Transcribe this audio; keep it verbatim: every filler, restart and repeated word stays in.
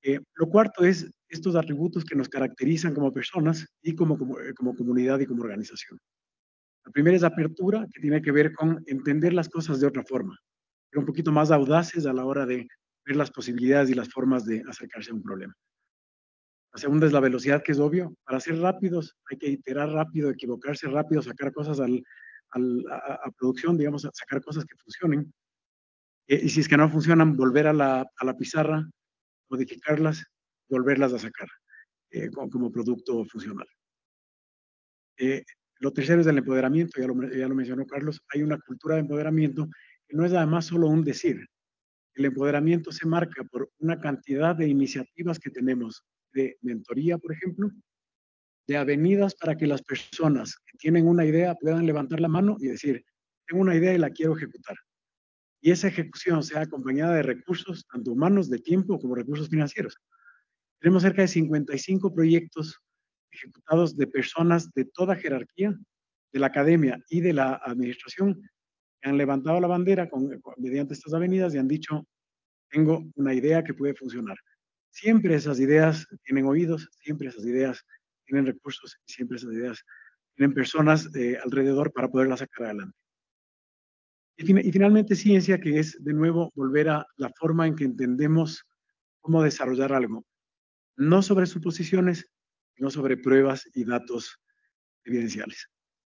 Eh, lo cuarto es estos atributos que nos caracterizan como personas y como, como, eh, como comunidad y como organización. La primera es apertura, que tiene que ver con entender las cosas de otra forma, ser un poquito más audaces a la hora de ver las posibilidades y las formas de acercarse a un problema. La segunda es la velocidad, que es obvio. Para ser rápidos hay que iterar rápido, equivocarse rápido, sacar cosas al, al, a, a, producción, digamos, sacar cosas que funcionen. Eh, y si es que no funcionan, volver a la, a la pizarra, modificarlas, volverlas a sacar eh, como, como, producto funcional. Eh, lo tercero es el empoderamiento, ya lo, ya lo mencionó Carlos. Hay una cultura de empoderamiento que no es además solo un decir. El empoderamiento se marca por una cantidad de iniciativas que tenemos de mentoría, por ejemplo, de avenidas para que las personas que tienen una idea puedan levantar la mano y decir, tengo una idea y la quiero ejecutar. Y esa ejecución sea acompañada de recursos, tanto humanos, de tiempo, como recursos financieros. Tenemos cerca de cincuenta y cinco proyectos ejecutados de personas de toda jerarquía, de la academia y de la administración, que han levantado la bandera con, mediante estas avenidas y han dicho, tengo una idea que puede funcionar. Siempre esas ideas tienen oídos, siempre esas ideas tienen recursos, siempre esas ideas tienen personas eh, alrededor para poderlas sacar adelante. Y, fin y finalmente ciencia, que es de nuevo volver a la forma en que entendemos cómo desarrollar algo, no sobre suposiciones, sino sobre pruebas y datos evidenciales.